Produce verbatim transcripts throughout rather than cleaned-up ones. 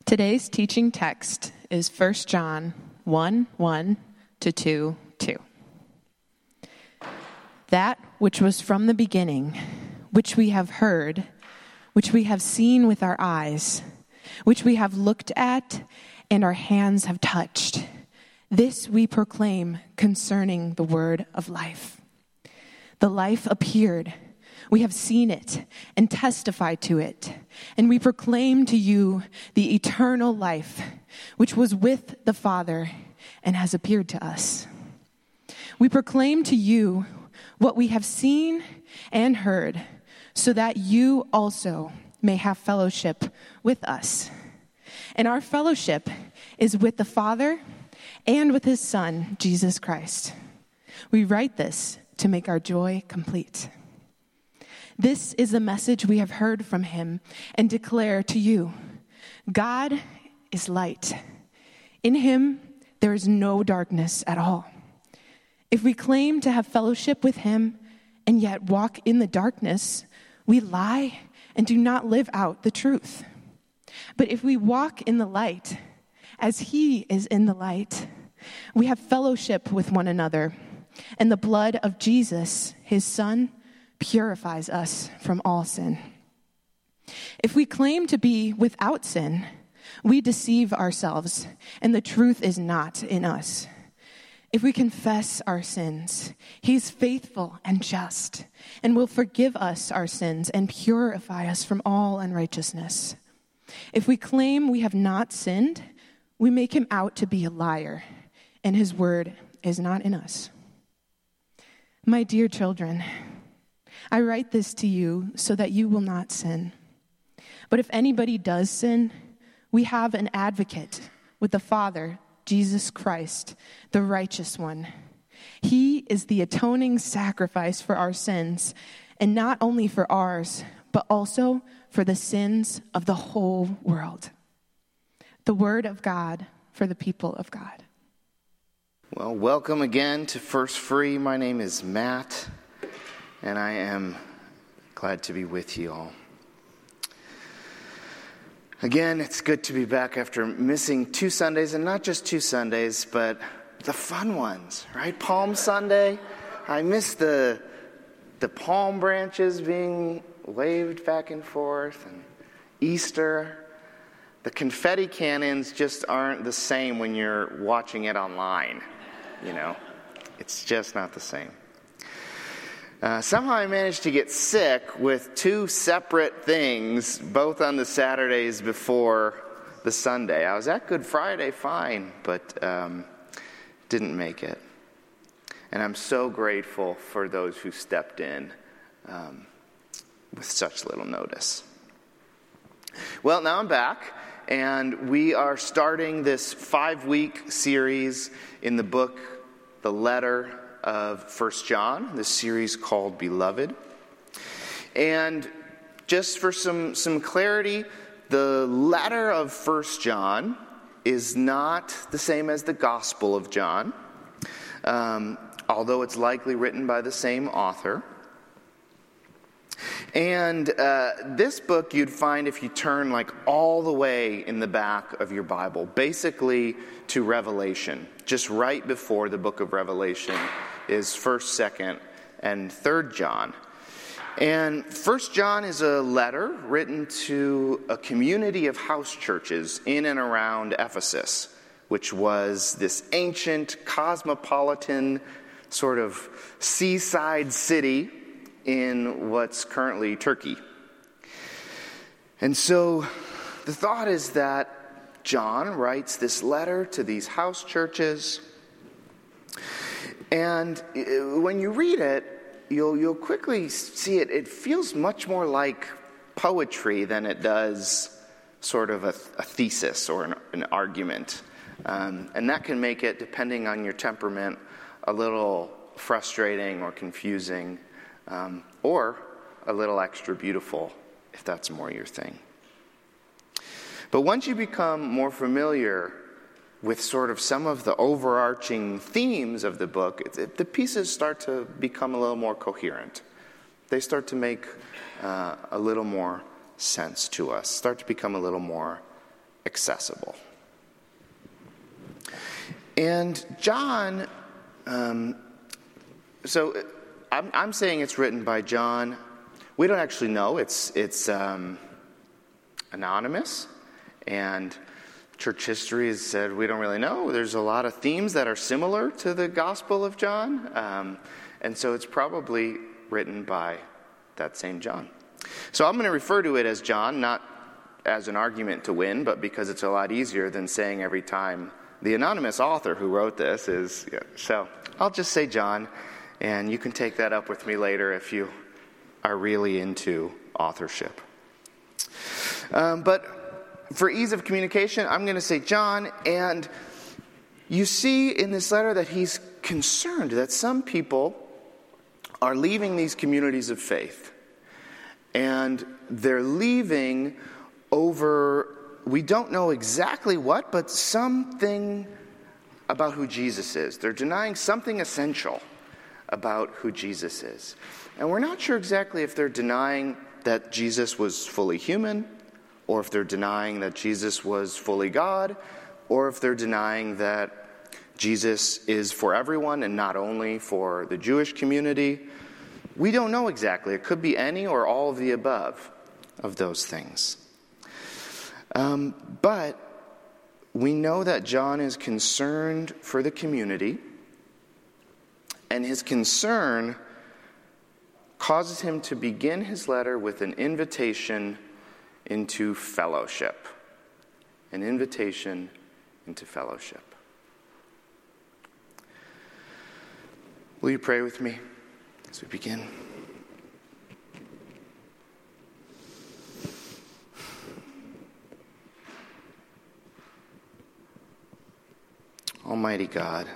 Today's teaching text is First John one, one to two, two. That which was from the beginning, which we have heard, which we have seen with our eyes, which we have looked at and our hands have touched, this we proclaim concerning the word of life. The life appeared. We have seen it and testified to it, and we proclaim to you the eternal life, which was with the Father and has appeared to us. We proclaim to you what we have seen and heard, so that you also may have fellowship with us. And our fellowship is with the Father and with his Son, Jesus Christ. We write this to make our joy complete. This is the message we have heard from him and declare to you. God is light. In him, there is no darkness at all. If we claim to have fellowship with him and yet walk in the darkness, we lie and do not live out the truth. But if we walk in the light, as he is in the light, we have fellowship with one another, and the blood of Jesus, his Son, purifies us from all sin. If we claim to be without sin, we deceive ourselves, and the truth is not in us. If we confess our sins, he is faithful and just, and will forgive us our sins and purify us from all unrighteousness. If we claim we have not sinned, we make him out to be a liar, and his word is not in us. My dear children, I write this to you so that you will not sin. But if anybody does sin, we have an advocate with the Father, Jesus Christ, the righteous one. He is the atoning sacrifice for our sins, and not only for ours, but also for the sins of the whole world. The word of God for the people of God. Well, welcome again to First Free. My name is Matt, and I am glad to be with you all. Again, it's good to be back after missing two Sundays, and not just two Sundays, but the fun ones, right? Palm Sunday, I missed the the palm branches being waved back and forth, and Easter. The confetti cannons just aren't the same when you're watching it online, you know? It's just not the same. Uh, somehow I managed to get sick with two separate things, both on the Saturdays before the Sunday. I was at Good Friday fine, but um, didn't make it. And I'm so grateful for those who stepped in um, with such little notice. Well, now I'm back, and we are starting this five-week series in the book, The Letter of First John, this series called Beloved. And just for some, some clarity, the letter of First John is not the same as the Gospel of John, um, although it's likely written by the same author. And uh, this book you'd find if you turn like all the way in the back of your Bible, basically to Revelation. Just right before the book of Revelation is First, Second, and Third John. And First John is a letter written to a community of house churches in and around Ephesus, which was this ancient, cosmopolitan, sort of seaside city in what's currently Turkey. And so the thought is that John writes this letter to these house churches, and when you read it, you'll you'll quickly see it. It feels much more like poetry than it does sort of a, a thesis or an, an argument. Um, and that can make it, depending on your temperament, a little frustrating or confusing. Um, or a little extra beautiful, if that's more your thing. But once you become more familiar with sort of some of the overarching themes of the book, it, it, the pieces start to become a little more coherent. They start to make uh, a little more sense to us, start to become a little more accessible. And John, um, so I'm, I'm saying it's written by John. We don't actually know. It's it's um, anonymous, and church history has said we don't really know. There's a lot of themes that are similar to the Gospel of John, um, and so it's probably written by that same John. So I'm going to refer to it as John, not as an argument to win, but because it's a lot easier than saying every time the anonymous author who wrote this is. Yeah, so I'll just say John, and you can take that up with me later if you are really into authorship. Um, but for ease of communication, I'm going to say John, and you see in this letter that he's concerned that some people are leaving these communities of faith. And they're leaving over, we don't know exactly what, but something about who Jesus is. They're denying something essential about who Jesus is. And we're not sure exactly if they're denying that Jesus was fully human, or if they're denying that Jesus was fully God, or if they're denying that Jesus is for everyone and not only for the Jewish community. We don't know exactly. It could be any or all of the above of those things. Um, but we know that John is concerned for the community, and his concern causes him to begin his letter with an invitation into fellowship. An invitation into fellowship. Will you pray with me as we begin? Almighty God,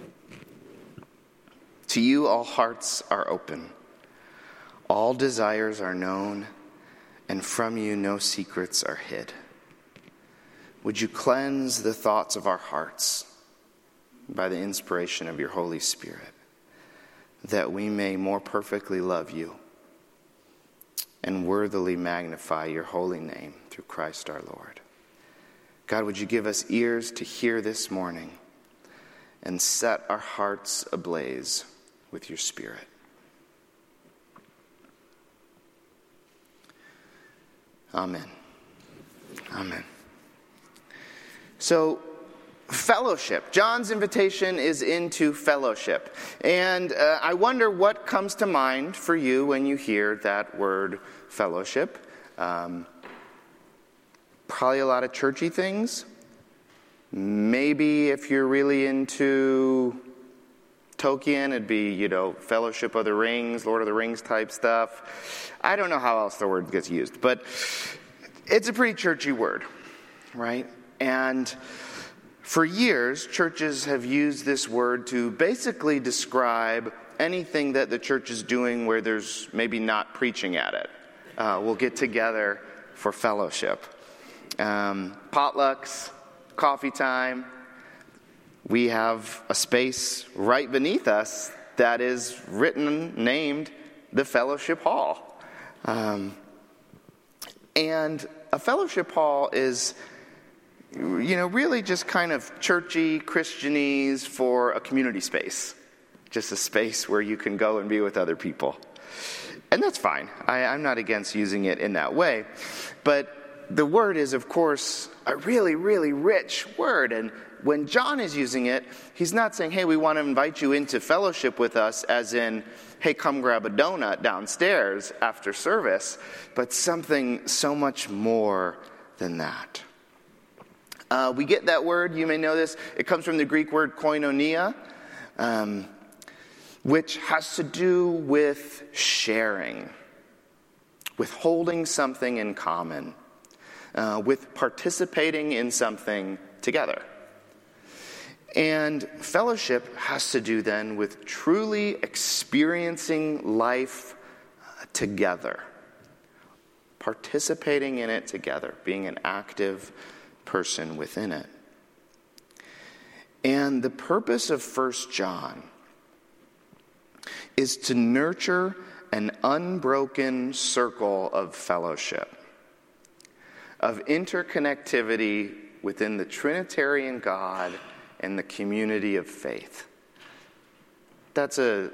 to you all hearts are open, all desires are known, and from you no secrets are hid. Would you cleanse the thoughts of our hearts by the inspiration of your Holy Spirit, that we may more perfectly love you and worthily magnify your holy name through Christ our Lord. God, would you give us ears to hear this morning and set our hearts ablaze with your Spirit. Amen. Amen. So, fellowship. John's invitation is into fellowship. And uh, I wonder what comes to mind for you when you hear that word fellowship. Um, probably a lot of churchy things. Maybe if you're really into Tolkien, it'd be, you know, Fellowship of the Rings, Lord of the Rings type stuff. I don't know how else the word gets used, but it's a pretty churchy word, right? And for years, churches have used this word to basically describe anything that the church is doing where there's maybe not preaching at it. Uh, we'll get together for fellowship. Um, potlucks, coffee time. We have a space right beneath us that is written, named the Fellowship Hall. Um, and a fellowship hall is, you know, really just kind of churchy Christianese for a community space. Just a space where you can go and be with other people. And that's fine. I, I'm not against using it in that way. But the word is, of course, a really, really rich word. And when John is using it, he's not saying, hey, we want to invite you into fellowship with us, as in, hey, come grab a donut downstairs after service, but something so much more than that. Uh, we get that word, you may know this, it comes from the Greek word koinonia, um, which has to do with sharing, with holding something in common, uh, with participating in something together. And fellowship has to do then with truly experiencing life together, participating in it together, being an active person within it. And the purpose of First John is to nurture an unbroken circle of fellowship. of interconnectivity within the Trinitarian God and the community of faith. That's a,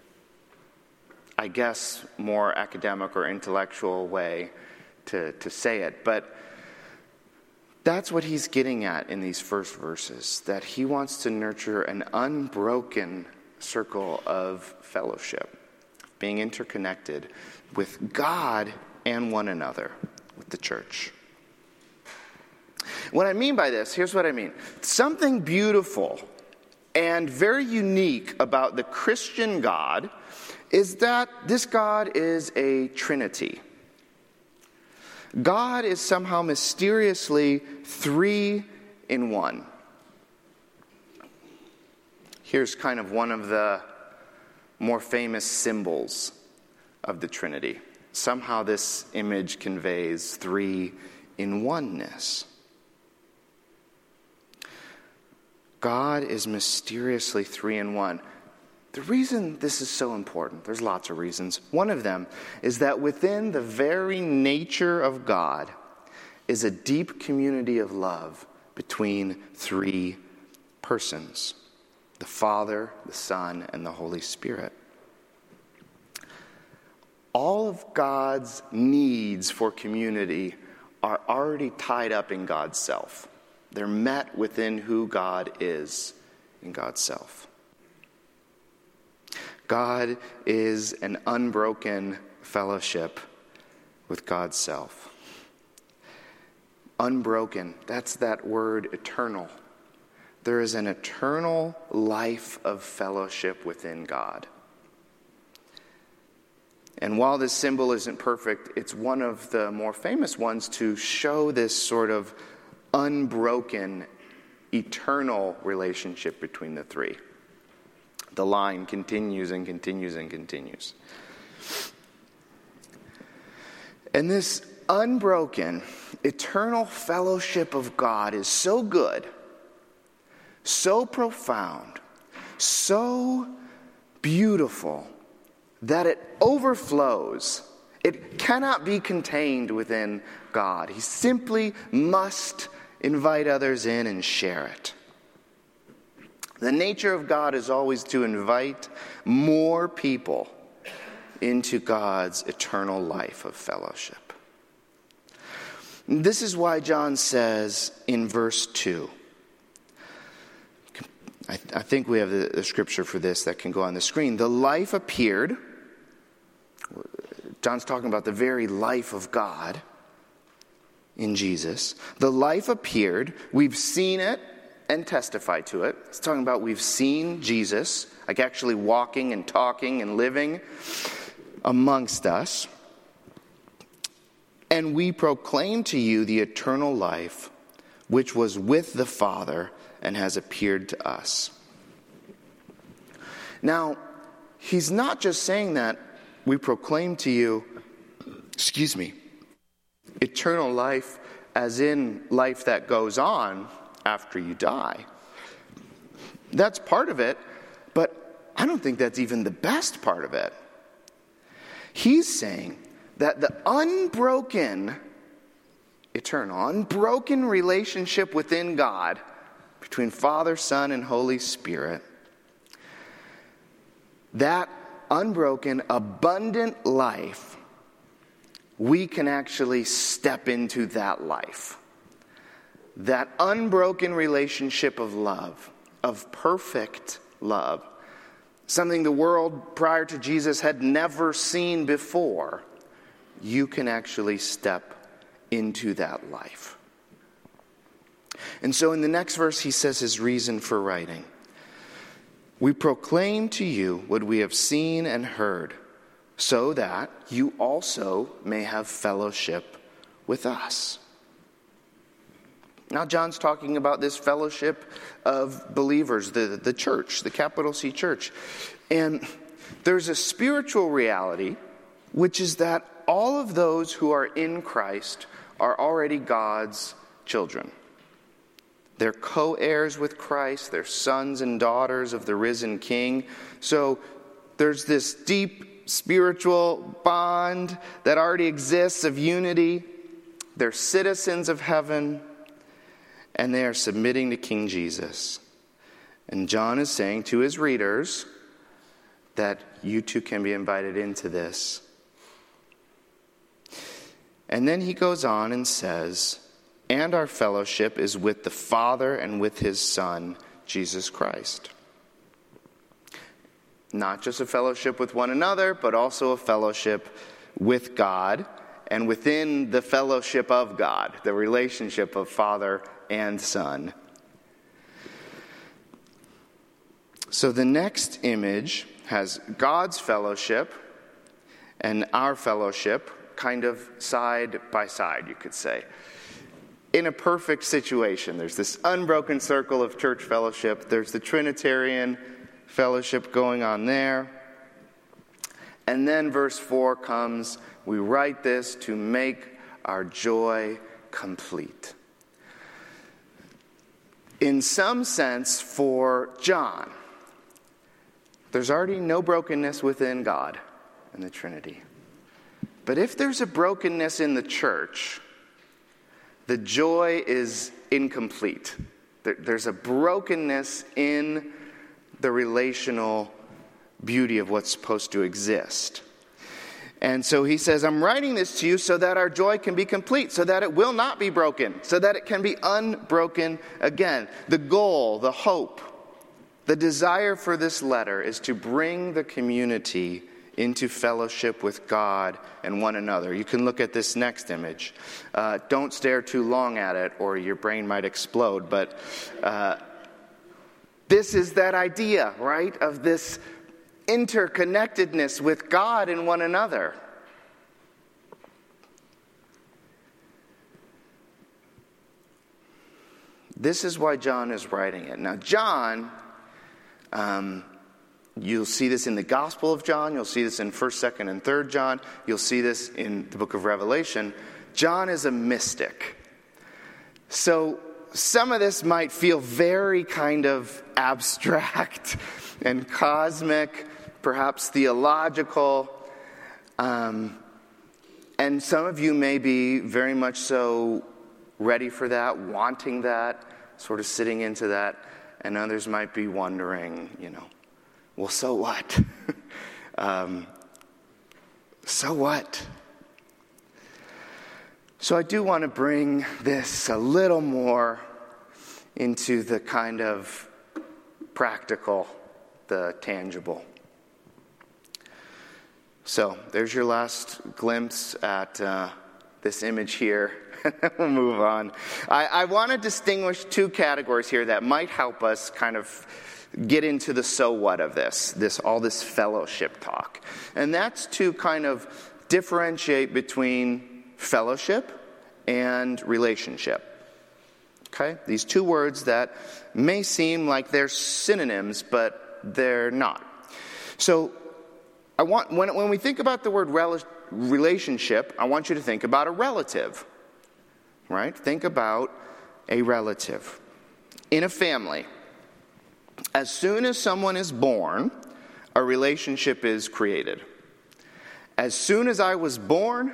I guess, more academic or intellectual way to, to say it, but that's what he's getting at in these first verses, that he wants to nurture an unbroken circle of fellowship, being interconnected with God and one another, with the church. What I mean by this, here's what I mean. Something beautiful and very unique about the Christian God is that this God is a Trinity. God is somehow mysteriously three in one. Here's kind of one of the more famous symbols of the Trinity. Somehow this image conveys three in oneness. God is mysteriously three in one. The reason this is so important, there's lots of reasons. One of them is that within the very nature of God is a deep community of love between three persons: the Father, the Son, and the Holy Spirit. All of God's needs for community are already tied up in God's self. They're met within who God is in God's self. God is an unbroken fellowship with God's self. Unbroken, that's that word eternal. There is an eternal life of fellowship within God. And while this symbol isn't perfect, it's one of the more famous ones to show this sort of unbroken, eternal relationship between the three. The line continues and continues and continues. And this unbroken, eternal fellowship of God is so good, so profound, so beautiful, that it overflows. It cannot be contained within God. He simply must invite others in and share it. The nature of God is always to invite more people into God's eternal life of fellowship. This is why John says in verse two, I, th- I think we have the, the scripture for this that can go on the screen. The life appeared. John's talking about the very life of God in Jesus. The life appeared. We've seen it and testify to it. It's talking about we've seen Jesus, like actually walking and talking and living amongst us. And we proclaim to you the eternal life, which was with the Father and has appeared to us. Now, he's not just saying that we proclaim to you, excuse me, eternal life as in life that goes on after you die. That's part of it, but I don't think that's even the best part of it. He's saying that the unbroken, eternal, unbroken relationship within God, between Father, Son, and Holy Spirit, that unbroken, abundant life, we can actually step into that life. That unbroken relationship of love, of perfect love, something the world prior to Jesus had never seen before, you can actually step into that life. And so in the next verse, he says his reason for writing. We proclaim to you what we have seen and heard, so that you also may have fellowship with us. Now John's talking about this fellowship of believers, the, the church, the capital C church. And there's a spiritual reality, which is that all of those who are in Christ are already God's children. They're co-heirs with Christ. They're sons and daughters of the risen King. So there's this deep spiritual bond that already exists of unity They're citizens of heaven, and they are submitting to King Jesus. And John is saying to his readers that you too can be invited into this. And then he goes on and says, and our fellowship is with the Father and with his Son, Jesus Christ. Not just a fellowship with one another, but also a fellowship with God, and within the fellowship of God, the relationship of Father and Son. So the next image has God's fellowship and our fellowship kind of side by side, you could say. In a perfect situation, there's this unbroken circle of church fellowship. There's the Trinitarian fellowship going on there. And then verse four comes, we write this to make our joy complete. In some sense, for John, there's already no brokenness within God and the Trinity. But if there's a brokenness in the church, the joy is incomplete. There, there's a brokenness in the relational beauty of what's supposed to exist. And so he says, I'm writing this to you so that our joy can be complete, so that it will not be broken, so that it can be unbroken again. The goal, the hope, the desire for this letter is to bring the community into fellowship with God and one another. You can look at this next image. Uh, don't stare too long at it or your brain might explode. But uh, this is that idea, right, of this interconnectedness with God and one another. This is why John is writing it. Now, John, um, you'll see this in the Gospel of John. You'll see this in first, second, and third John. You'll see this in the book of Revelation. John is a mystic. So some of this might feel very kind of abstract and cosmic, perhaps theological. Um, and some of you may be very much so ready for that, wanting that, sort of sitting into that. And others might be wondering, you know, well, so what? um, so what? So I do want to bring this a little more into the kind of practical, the tangible. So there's your last glimpse at uh, this image here. We'll move on. I, I want to distinguish two categories here that might help us kind of get into the so what of this, this all this fellowship talk. And that's to kind of differentiate between fellowship and relationship. Okay? These two words that may seem like they're synonyms, but they're not. So I want when when we think about the word rel- relationship, I want you to think about a relative. Right? Think about a relative. In a family, as soon as someone is born, a relationship is created. As soon as I was born,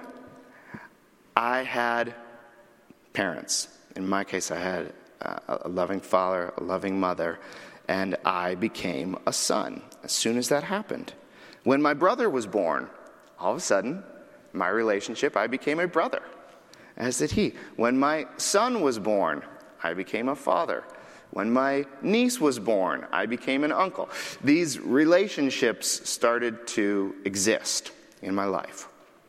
I had parents. In my case, I had a loving father, a loving mother, and I became a son as soon as that happened. When my brother was born, all of a sudden, my relationship, I became a brother, as did he. When my son was born, I became a father. When my niece was born, I became an uncle. These relationships started to exist in my life.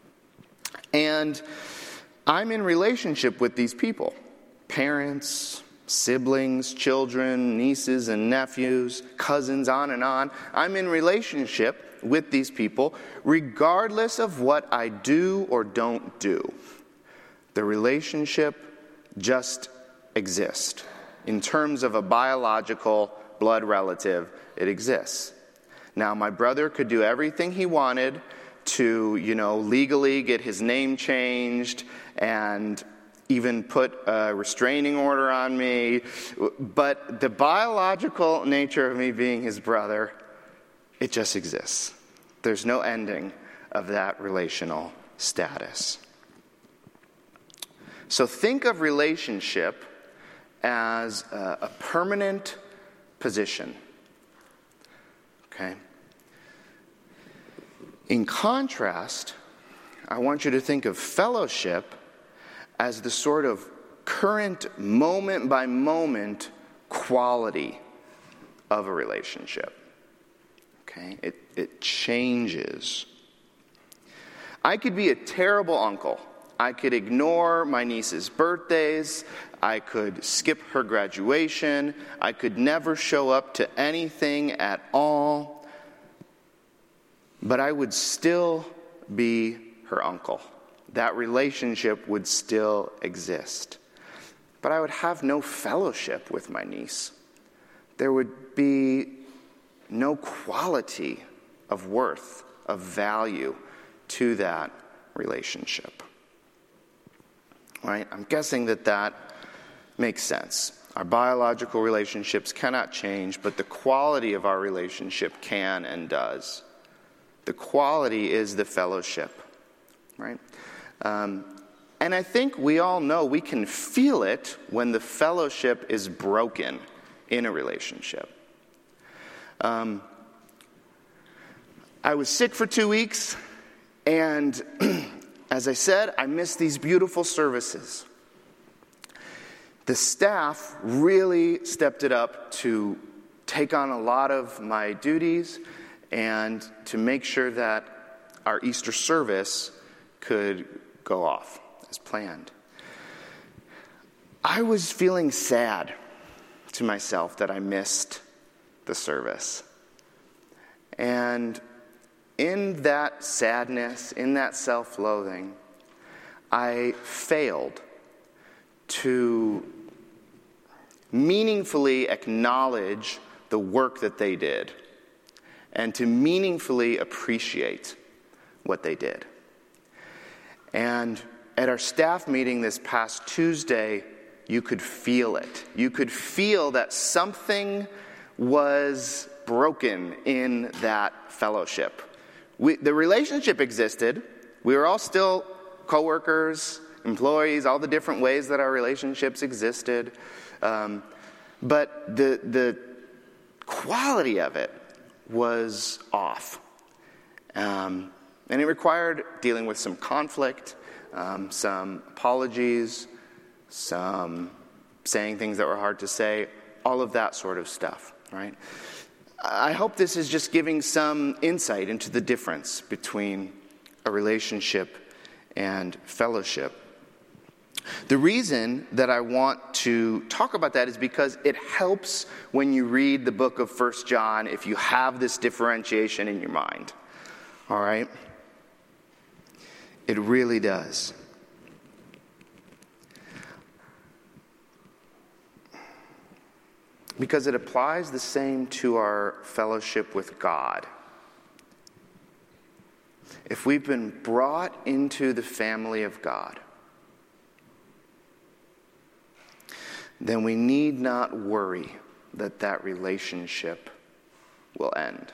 And I'm in relationship with these people. Parents, siblings, children, nieces and nephews, cousins, on and on. I'm in relationship with these people regardless of what I do or don't do. The relationship just exists. In terms of a biological blood relative, it exists. Now, my brother could do everything he wanted to, you know, legally get his name changed and even put a restraining order on me. But the biological nature of me being his brother, it just exists. There's no ending of that relational status. So think of relationship as a, a permanent position. Okay? In contrast, I want you to think of fellowship as the sort of current moment by moment quality of a relationship. Okay? It, it changes. I could be a terrible uncle. I could ignore my niece's birthdays. I could skip her graduation. I could never show up to anything at all. But I would still be her uncle. That relationship would still exist. But I would have no fellowship with my niece. There would be no quality of worth, of value to that relationship. Right? I'm guessing that that makes sense. Our biological relationships cannot change, but the quality of our relationship can and does. The quality is the fellowship. Right? Um, and I think we all know we can feel it when the fellowship is broken in a relationship. Um, I was sick for two weeks, and as I said, I missed these beautiful services. The staff really stepped it up to take on a lot of my duties and to make sure that our Easter service could go off as planned. I was feeling sad to myself that I missed the service. And in that sadness, in that self-loathing, I failed to meaningfully acknowledge the work that they did and to meaningfully appreciate what they did. And at our staff meeting this past Tuesday, you could feel it. You could feel that something was broken in that fellowship. We, the relationship existed. We were all still coworkers, employees, all the different ways that our relationships existed. Um, but the the quality of it was off. Um, and it required dealing with some conflict, um, some apologies, some saying things that were hard to say, all of that sort of stuff, right? I hope this is just giving some insight into the difference between a relationship and fellowship. The reason that I want to talk about that is because it helps when you read the book of First John if you have this differentiation in your mind. All right? It really does. Because it applies the same to our fellowship with God. If we've been brought into the family of God, then we need not worry that that relationship will end.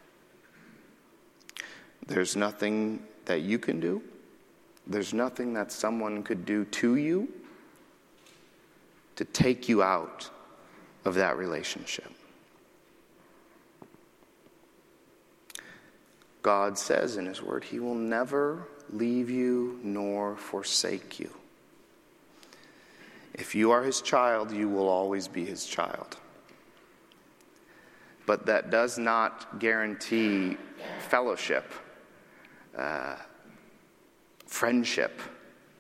There's nothing that you can do. There's nothing that someone could do to you to take you out of that relationship. God says in His Word, He will never leave you nor forsake you. If you are His child, you will always be His child. But that does not guarantee fellowship, uh, friendship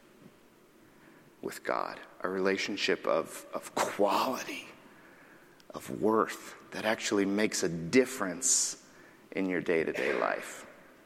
with God, a relationship of, of quality, of worth that actually makes a difference in your day-to-day life.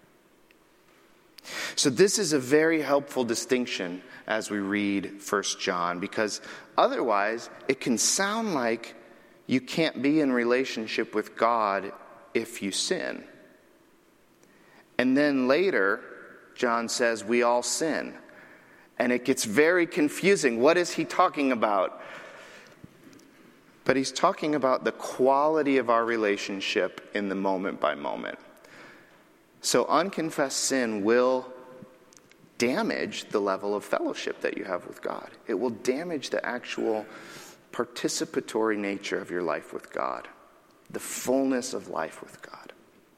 So this is a very helpful distinction as we read First John, because otherwise it can sound like you can't be in relationship with God if you sin. And then later, John says we all sin. And it gets very confusing. What is he talking about? But he's talking about the quality of our relationship in the moment by moment. So unconfessed sin will damage the level of fellowship that you have with God. It will damage the actual participatory nature of your life with God, the fullness of life with God.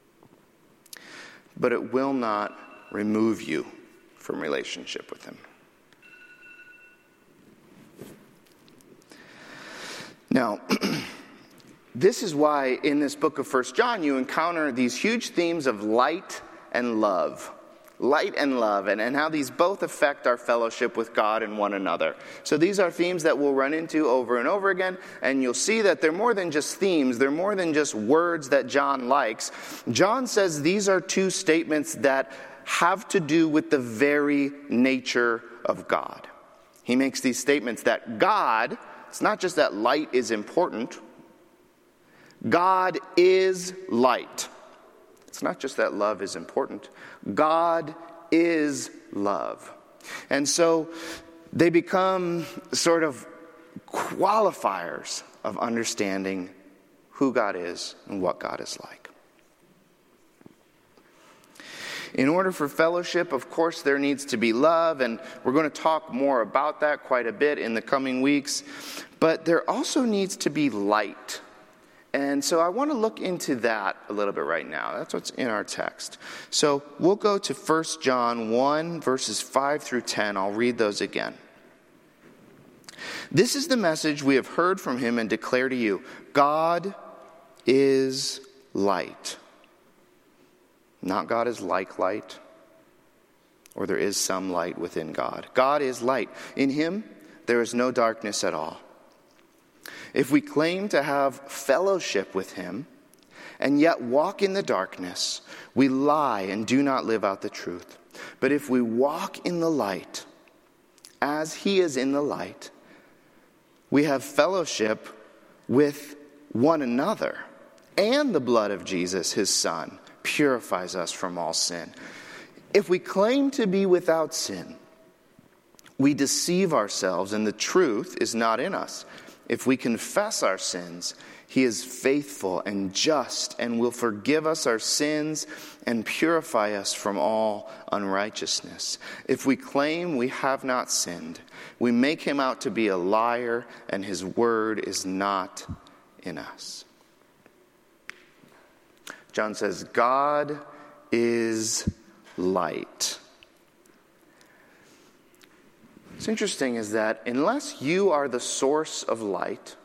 But it will not remove you from relationship with him. Now, this is why in this book of First John you encounter these huge themes of light and love. Light and love, and, and how these both affect our fellowship with God and one another. So these are themes that we'll run into over and over again, and you'll see that they're more than just themes, they're more than just words that John likes. John says these are two statements that have to do with the very nature of God. He makes these statements that God, it's not just that light is important, God is light. It's not just that love is important. God is love. And so they become sort of qualifiers of understanding who God is and what God is like. In order for fellowship, of course, there needs to be love, and we're going to talk more about that quite a bit in the coming weeks. But there also needs to be light. And so I want to look into that a little bit right now. That's what's in our text. So we'll go to First John one, verses five through ten. I'll read those again. This is the message we have heard from him and declare to you. God is light. Not God is like light, or there is some light within God. God is light. In him, there is no darkness at all. If we claim to have fellowship with him and yet walk in the darkness, we lie and do not live out the truth. But if we walk in the light, as he is in the light, we have fellowship with one another, and the blood of Jesus, his son, purifies us from all sin. If we claim to be without sin, we deceive ourselves and the truth is not in us. If we confess our sins, he is faithful and just and will forgive us our sins and purify us from all unrighteousness. If we claim we have not sinned, we make him out to be a liar and his word is not in us. John says, God is light. What's interesting is that unless you are the source of light,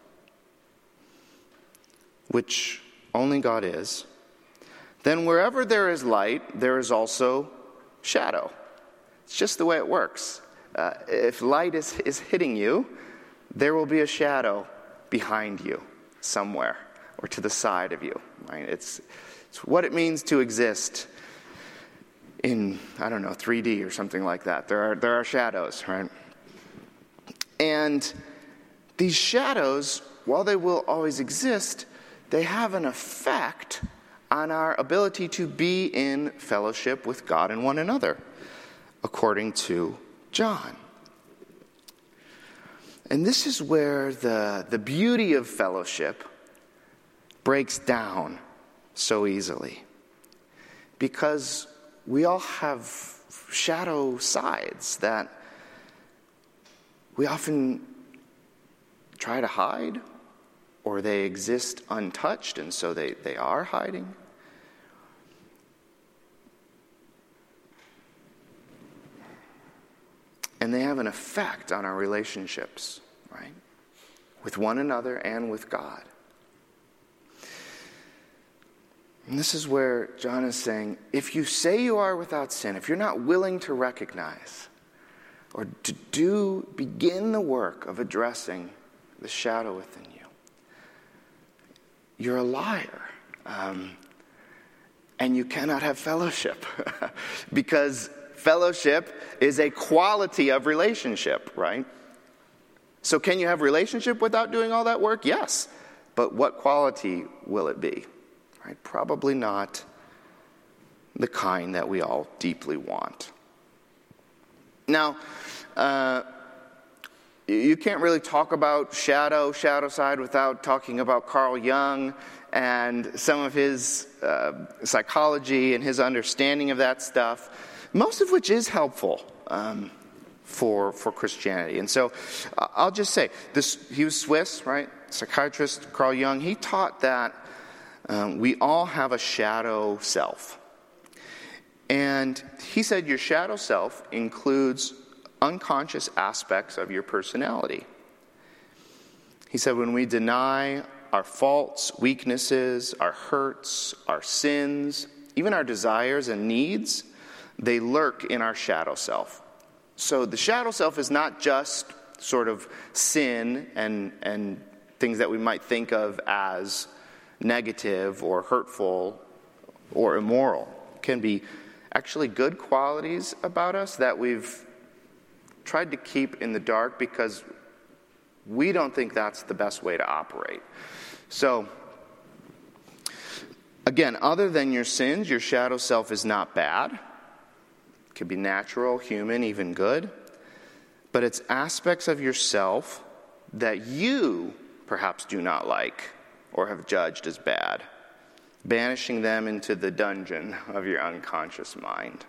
which only God is, then wherever there is light, there is also shadow. It's just the way it works. Uh, if light is, is hitting you, there will be a shadow behind you somewhere or to the side of you. Right? It's, it's what it means to exist in, I don't know, three D or something like that. There are there are shadows, right? And these shadows, while they will always exist, they have an effect on our ability to be in fellowship with God and one another, according to John. And this is where the, the beauty of fellowship breaks down so easily. Because we all have shadow sides that we often try to hide, or they exist untouched, and so they, they are hiding. And they have an effect on our relationships, right? With one another and with God. And this is where John is saying, if you say you are without sin, if you're not willing to recognize or to do, begin the work of addressing the shadow within you, you're a liar. Um, and you cannot have fellowship. Because fellowship is a quality of relationship, right? So can you have relationship without doing all that work? Yes. But what quality will it be? Right? Probably not the kind that we all deeply want. Now, uh, you can't really talk about shadow, shadow side without talking about Carl Jung and some of his uh, psychology and his understanding of that stuff, most of which is helpful. um, for for Christianity. And so uh, I'll just say, this. He was Swiss, right? Psychiatrist Carl Jung. He taught that um, we all have a shadow self. And he said your shadow self includes unconscious aspects of your personality. He said when we deny our faults, weaknesses, our hurts, our sins, even our desires and needs, they lurk in our shadow self. So the shadow self is not just sort of sin and and things that we might think of as negative or hurtful or immoral. It can be actually good qualities about us that we've tried to keep in the dark because we don't think that's the best way to operate. So, again, other than your sins, your shadow self is not bad. It can be natural, human, even good. But it's aspects of yourself that you perhaps do not like or have judged as bad, banishing them into the dungeon of your unconscious mind.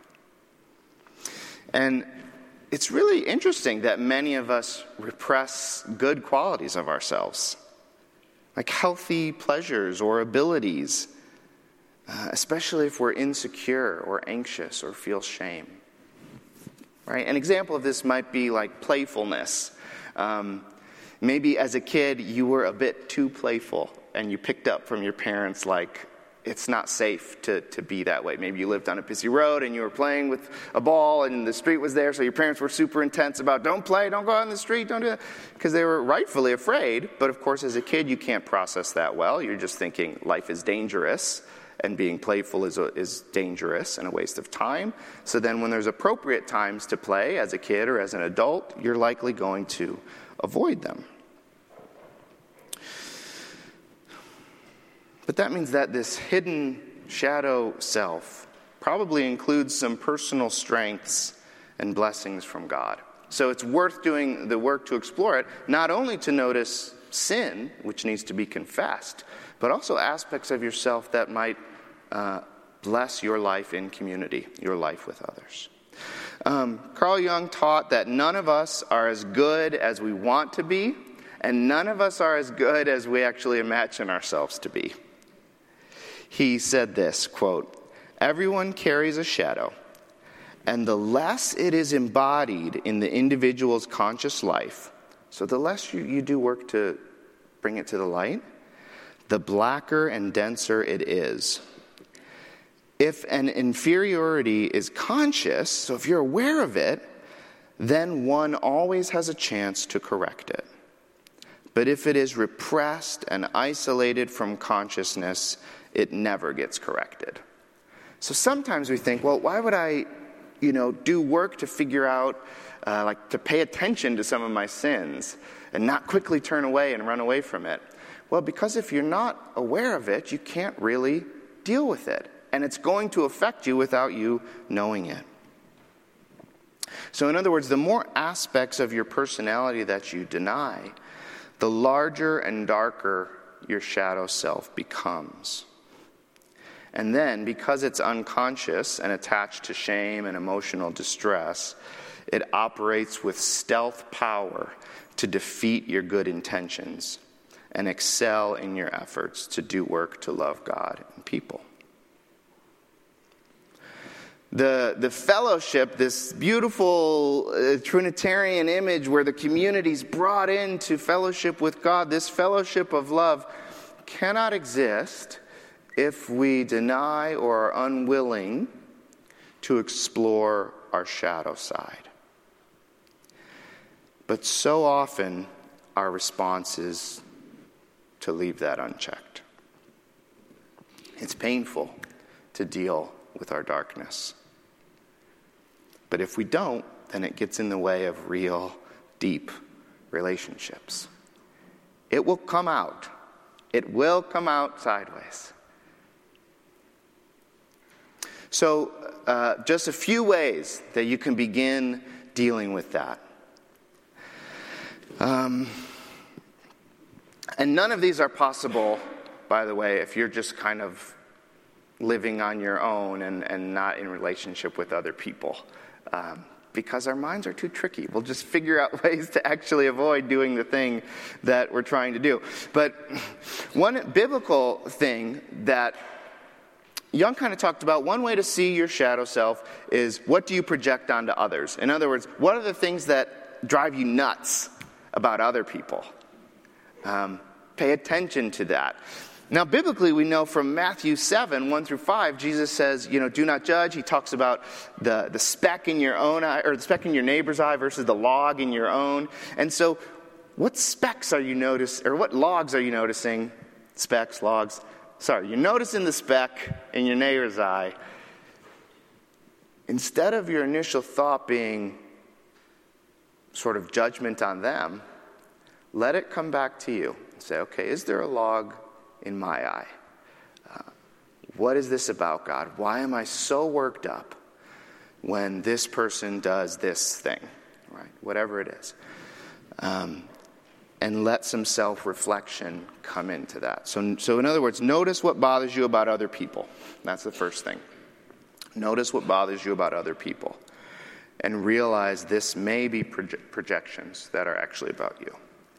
And it's really interesting that many of us repress good qualities of ourselves, like healthy pleasures or abilities, uh, especially if we're insecure or anxious or feel shame. Right? An example of this might be like playfulness. Um, maybe as a kid you were a bit too playful and you picked up from your parents like, it's not safe to, to be that way. Maybe you lived on a busy road and you were playing with a ball and the street was there, so your parents were super intense about don't play, don't go out in the street, don't do that, because they were rightfully afraid. But of course, as a kid, you can't process that well. You're just thinking life is dangerous and being playful is, a, is dangerous and a waste of time. So then when there's appropriate times to play as a kid or as an adult, you're likely going to avoid them. But that means that this hidden shadow self probably includes some personal strengths and blessings from God. So it's worth doing the work to explore it, not only to notice sin, which needs to be confessed, but also aspects of yourself that might uh, bless your life in community, your life with others. Um, Carl Jung taught that none of us are as good as we want to be, and none of us are as good as we actually imagine ourselves to be. He said this, quote, "Everyone carries a shadow, and the less it is embodied in the individual's conscious life, so the less you, you do work to bring it to the light, the blacker and denser it is. If an inferiority is conscious, so if you're aware of it, then one always has a chance to correct it. But if it is repressed and isolated from consciousness, it never gets corrected." So sometimes we think, well, why would I, you know, do work to figure out, uh, like to pay attention to some of my sins and not quickly turn away and run away from it? Well, because if you're not aware of it, you can't really deal with it. And it's going to affect you without you knowing it. So in other words, the more aspects of your personality that you deny, the larger and darker your shadow self becomes. And then, because it's unconscious and attached to shame and emotional distress, it operates with stealth power to defeat your good intentions and excel in your efforts to do work to love God and people. The, the fellowship, this beautiful uh, Trinitarian image where the community's brought into fellowship with God, this fellowship of love cannot exist if we deny or are unwilling to explore our shadow side. But so often, our response is to leave that unchecked. It's painful to deal with our darkness. But if we don't, then it gets in the way of real, deep relationships. It will come out. It will come out sideways. So, uh, just a few ways that you can begin dealing with that. Um, and none of these are possible, by the way, if you're just kind of living on your own and, and not in relationship with other people. Um, because our minds are too tricky. We'll just figure out ways to actually avoid doing the thing that we're trying to do. But one biblical thing that Young kind of talked about, one way to see your shadow self is, what do you project onto others? In other words, what are the things that drive you nuts about other people? Um, pay attention to that. Now, biblically, we know from Matthew seven, one through five, Jesus says, you know, do not judge. He talks about the, the speck in your own eye, or the speck in your neighbor's eye versus the log in your own. And so, what specks are you noticing, or what logs are you noticing? Specks, logs. Sorry, you're noticing the speck in your neighbor's eye. Instead of your initial thought being sort of judgment on them, let it come back to you. Say, okay, is there a log in my eye? Uh, what is this about, God? Why am I so worked up when this person does this thing? Right? Whatever it is. Um, and let some self-reflection come into that. So, so in other words, notice what bothers you about other people. That's the first thing. Notice what bothers you about other people. And realize this may be proje- projections that are actually about you.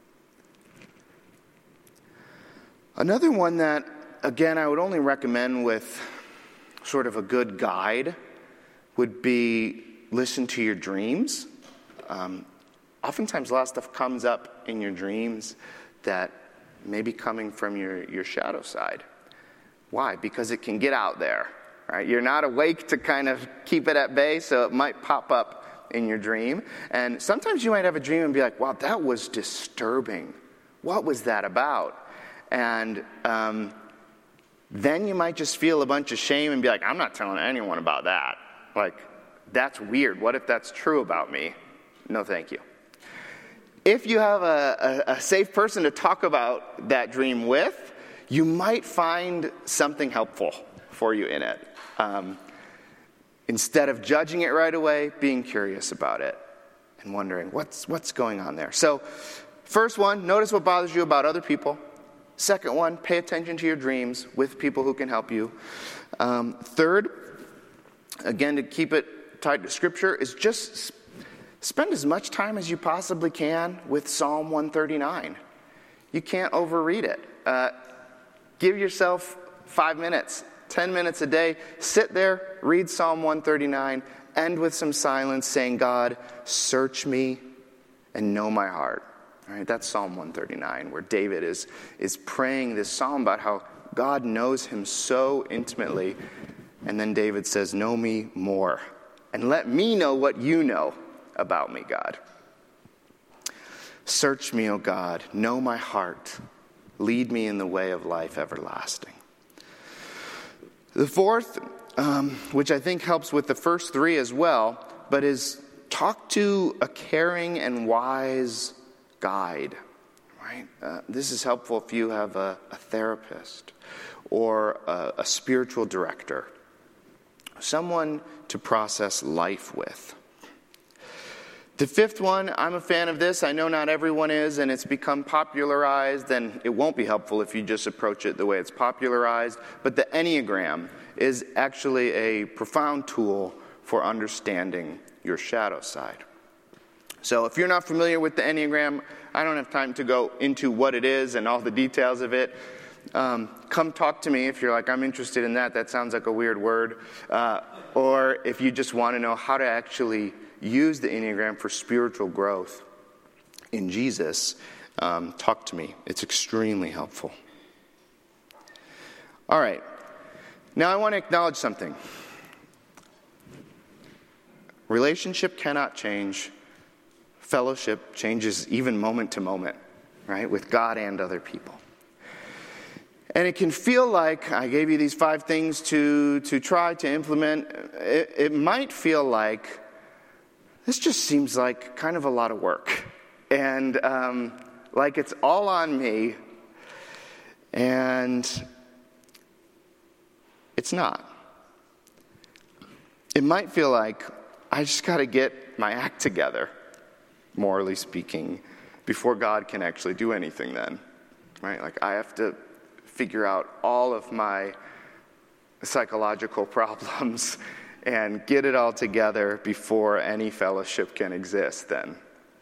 Another one that, again, I would only recommend with sort of a good guide would be listen to your dreams. Um, oftentimes a lot of stuff comes up in your dreams that may be coming from your, your shadow side. Why? Because it can get out there, right? You're not awake to kind of keep it at bay, so it might pop up in your dream. And sometimes you might have a dream and be like, wow, that was disturbing. What was that about? And um, then you might just feel a bunch of shame and be like, I'm not telling anyone about that. Like, that's weird. What if that's true about me? No, thank you. If you have a, a, a safe person to talk about that dream with, you might find something helpful for you in it. Um, instead of judging it right away, being curious about it and wondering what's what's going on there. So, first one, notice what bothers you about other people. Second one, pay attention to your dreams with people who can help you. Um, third, again, to keep it tied to Scripture, is just spend as much time as you possibly can with Psalm one thirty-nine. You can't overread it. Uh, give yourself five minutes, ten minutes a day. Sit there, read Psalm one thirty-nine, end with some silence saying, God, search me and know my heart. All right, that's Psalm one thirty-nine, where David is, is praying this psalm about how God knows him so intimately. And then David says, know me more. And let me know what you know about me, God. Search me, O God. Know my heart. Lead me in the way of life everlasting. The fourth, um, which I think helps with the first three as well, but is talk to a caring and wise guide, right? Uh, this is helpful if you have a, a therapist or a, a spiritual director, someone to process life with. The fifth one, I'm a fan of this. I know not everyone is, and it's become popularized, and it won't be helpful if you just approach it the way it's popularized, but the Enneagram is actually a profound tool for understanding your shadow side. So if you're not familiar with the Enneagram, I don't have time to go into what it is and all the details of it. Um, come talk to me if you're like, I'm interested in that. That sounds like a weird word. Uh, or if you just want to know how to actually use the Enneagram for spiritual growth in Jesus, um, talk to me. It's extremely helpful. All right. Now I want to acknowledge something. Relationship cannot change. Fellowship changes even moment to moment, right, with God and other people. And it can feel like, I gave you these five things to, to try to implement. It, it might feel like, this just seems like kind of a lot of work. And um, like it's all on me. And it's not. It might feel like, I just got to get my act together, morally speaking, before God can actually do anything then, right? Like I have to figure out all of my psychological problems and get it all together before any fellowship can exist then.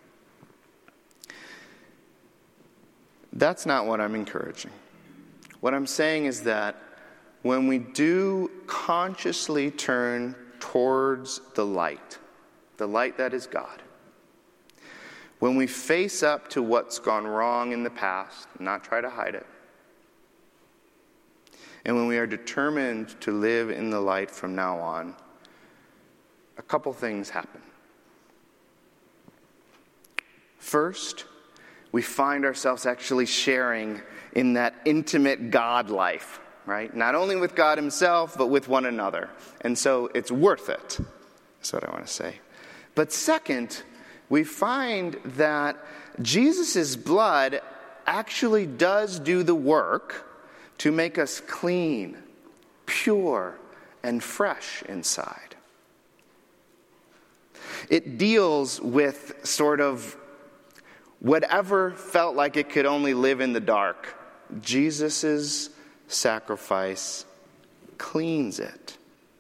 That's not what I'm encouraging. What I'm saying is that when we do consciously turn towards the light, the light that is God, when we face up to what's gone wrong in the past, not try to hide it, and when we are determined to live in the light from now on, a couple things happen. First, we find ourselves actually sharing in that intimate God life, right? Not only with God himself, but with one another. And so it's worth it. That's what I want to say. But second, we find that Jesus' blood actually does do the work to make us clean, pure, and fresh inside. It deals with sort of whatever felt like it could only live in the dark. Jesus' sacrifice cleans it.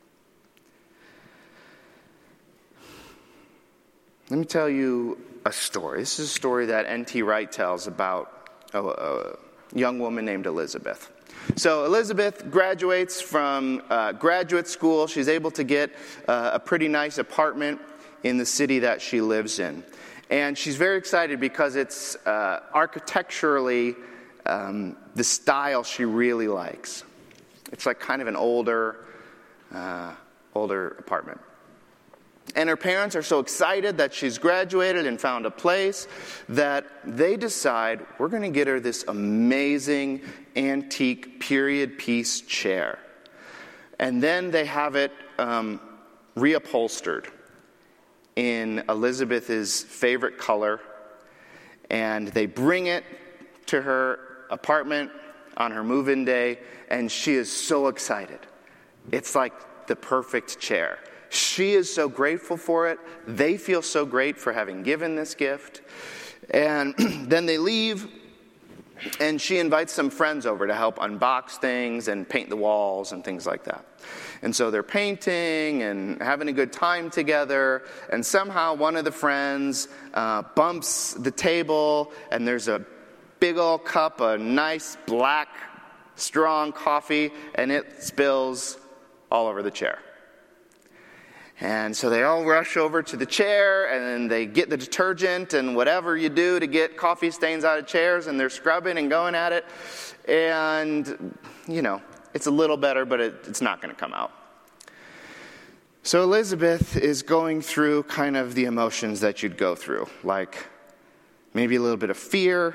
Let me tell you a story. This is a story that N T Wright tells about a, a young woman named Elizabeth. So Elizabeth graduates from uh, graduate school. She's able to get uh, a pretty nice apartment in the city that she lives in. And she's very excited because it's uh, architecturally um, the style she really likes. It's like kind of an older, uh, older apartment. And her parents are so excited that she's graduated and found a place that they decide, we're going to get her this amazing antique period piece chair. And then they have it um, reupholstered in Elizabeth's favorite color. And they bring it to her apartment on her move-in day, and she is so excited. It's like the perfect chair. She is so grateful for it. They feel so great for having given this gift. And then they leave, and she invites some friends over to help unbox things and paint the walls and things like that. And so they're painting and having a good time together, and somehow one of the friends uh, bumps the table, and there's a big old cup of nice black, strong coffee, and it spills all over the chair. And so they all rush over to the chair, and then they get the detergent and whatever you do to get coffee stains out of chairs, and they're scrubbing and going at it. And, you know, it's a little better, but it, it's not going to come out. So Elizabeth is going through kind of the emotions that you'd go through, like maybe a little bit of fear,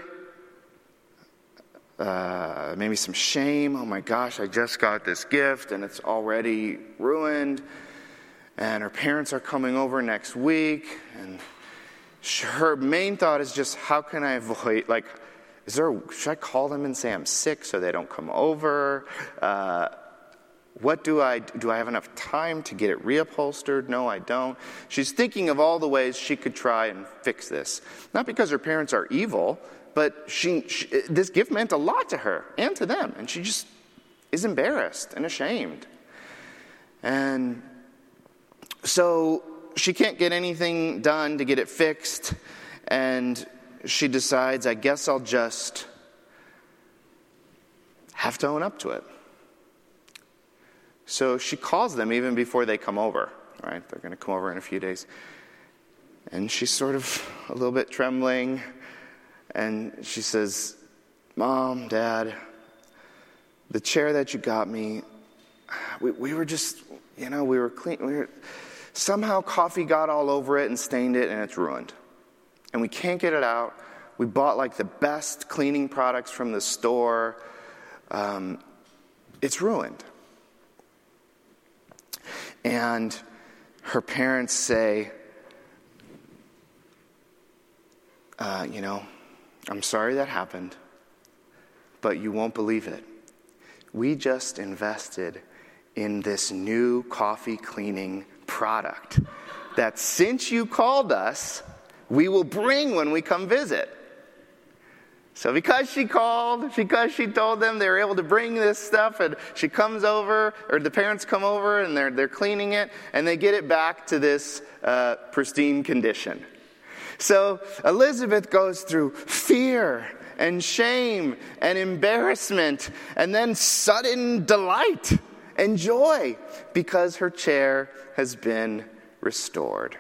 uh, maybe some shame. Oh my gosh, I just got this gift, and it's already ruined. And her parents are coming over next week, and her main thought is just, how can I avoid, like, is there, a, should I call them and say I'm sick so they don't come over? Uh, what do I, do I have enough time to get it reupholstered? No, I don't. She's thinking of all the ways she could try and fix this. Not because her parents are evil, but she, she this gift meant a lot to her and to them, and she just is embarrassed and ashamed. And so she can't get anything done to get it fixed, and she decides, I guess I'll just have to own up to it. So she calls them even before they come over. All right, they're going to come over in a few days. And she's sort of a little bit trembling, and she says, Mom, Dad, the chair that you got me, we, we were just, you know, we were clean, we were... Somehow coffee got all over it and stained it, and it's ruined. And we can't get it out. We bought like the best cleaning products from the store. Um, it's ruined. And her parents say, uh, you know, I'm sorry that happened, but you won't believe it. We just invested in this new coffee cleaning product that since you called us, we will bring when we come visit. So because she called, because she told them they were able to bring this stuff, and she comes over, or the parents come over, and they're they're cleaning it, and they get it back to this uh, pristine condition. So Elizabeth goes through fear and shame and embarrassment, and then sudden delight and joy because her chair has been restored.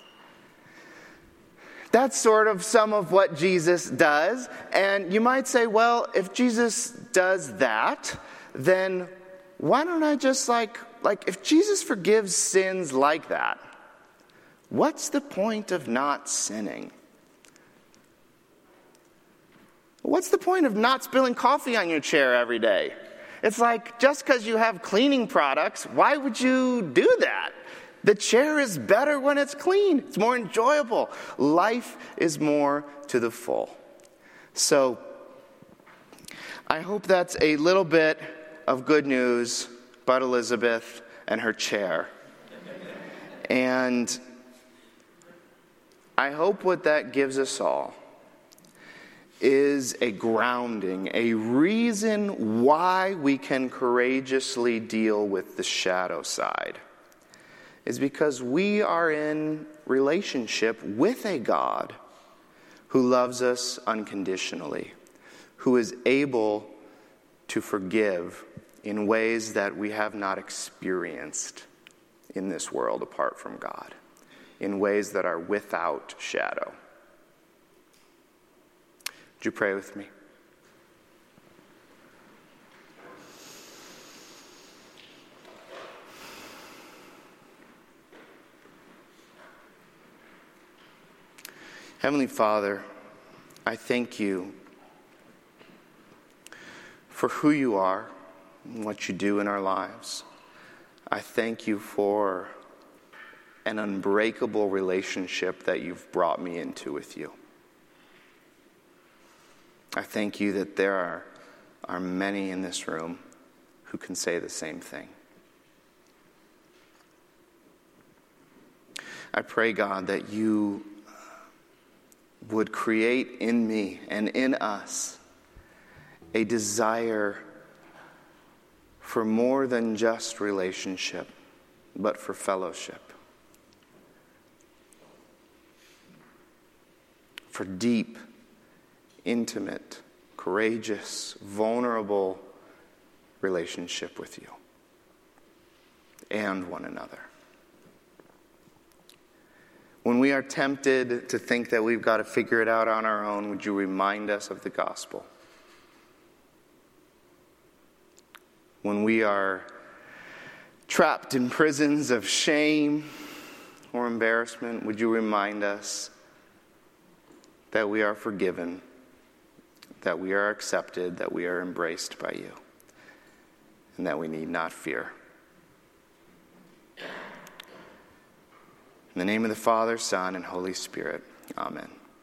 That's sort of some of what Jesus does. And you might say, well, if Jesus does that, then why don't I just like, like if Jesus forgives sins like that, what's the point of not sinning? What's the point of not spilling coffee on your chair every day? It's like, just because you have cleaning products, why would you do that? The chair is better when it's clean. It's more enjoyable. Life is more to the full. So, I hope that's a little bit of good news about Elizabeth and her chair. And I hope what that gives us all is a grounding, a reason why we can courageously deal with the shadow side. Is because we are in relationship with a God who loves us unconditionally, who is able to forgive in ways that we have not experienced in this world apart from God, in ways that are without shadow. Would you pray with me? Heavenly Father, I thank you for who you are and what you do in our lives. I thank you for an unbreakable relationship that you've brought me into with you. I thank you that there are, are many in this room who can say the same thing. I pray, God, that you would create in me and in us a desire for more than just relationship, but for fellowship. For deep, intimate, courageous, vulnerable relationship with you and one another. When we are tempted to think that we've got to figure it out on our own, would you remind us of the gospel? When we are trapped in prisons of shame or embarrassment, would you remind us that we are forgiven, that we are accepted, that we are embraced by you, and that we need not fear. In the name of the Father, Son, and Holy Spirit, amen.